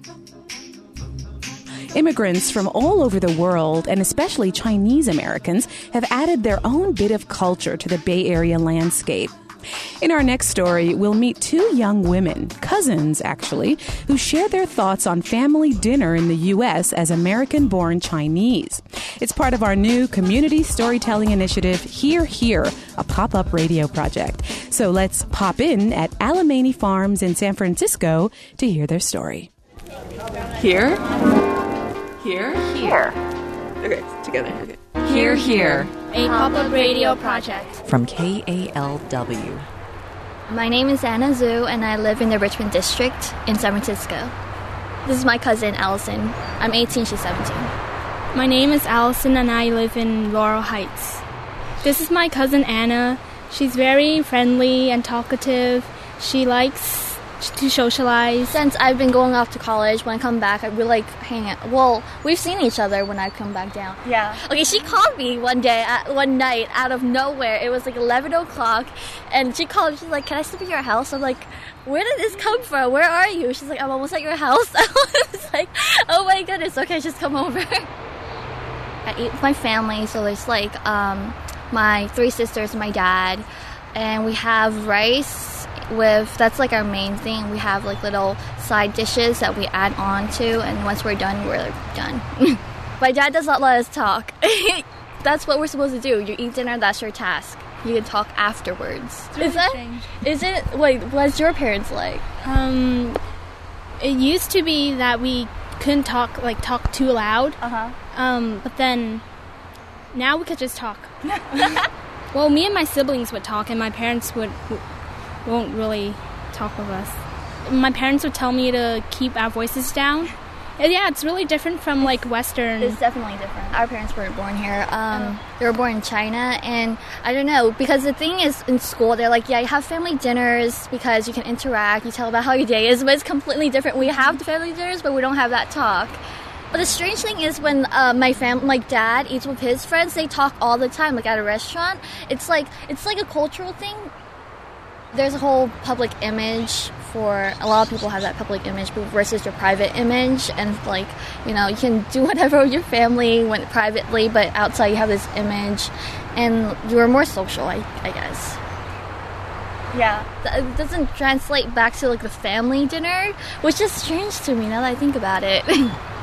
Immigrants from all over the world, and especially Chinese Americans, have added their own bit of culture to the Bay Area landscape. In our next story, we'll meet two young women, cousins actually, who share their thoughts on family dinner in the U.S. as American-born Chinese. It's part of our new community storytelling initiative, Hear Here, a pop-up radio project. So let's pop in at Alemany Farms in San Francisco to hear their story. Here? Here? Here. Okay, together. Okay. Here, here. A pop-up radio project. From KALW. My name is Anna Zhu, and I live in the Richmond District in San Francisco. This is my cousin, Allison. I'm 18, she's 17. My name is Allison, and I live in Laurel Heights. This is my cousin, Anna. She's very friendly and talkative. She likes to socialize. Since I've been going off to college, when I come back, I really like hanging out. Well, we've seen each other when I come back down. Yeah. Okay, she called me one night, out of nowhere. It was like 11 o'clock, and she called me. She's like, "Can I sleep at your house?" I'm like, "Where did this come from? Where are you?" She's like, "I'm almost at your house." I was like, "Oh my goodness, okay, just come over." I eat with my family, so there's like my three sisters and my dad, and we have rice. That's like our main thing. We have like little side dishes that we add on to, and once we're done, we're done. My dad does not let us talk. That's what we're supposed to do. You eat dinner, that's your task. You can talk afterwards. What's your parents like? It used to be that we couldn't talk too loud. But then now we could just talk. Well, me and my siblings would talk, and my parents won't really talk with us. My parents would tell me to keep our voices down. And yeah, it's really different from like Western. It's definitely different. Our parents weren't born here. They were born in China, and I don't know, because the thing is, in school, they're like, yeah, you have family dinners because you can interact, you tell about how your day is, but it's completely different. We have the family dinners, but we don't have that talk. But the strange thing is when my dad eats with his friends, they talk all the time, like at a restaurant. It's like a cultural thing. There's a whole public image for a lot of people have that public image versus your private image, and like, you know, you can do whatever with your family when privately, but outside you have this image, and you're more social, I guess. Yeah, it doesn't translate back to like the family dinner, which is strange to me now that I think about it.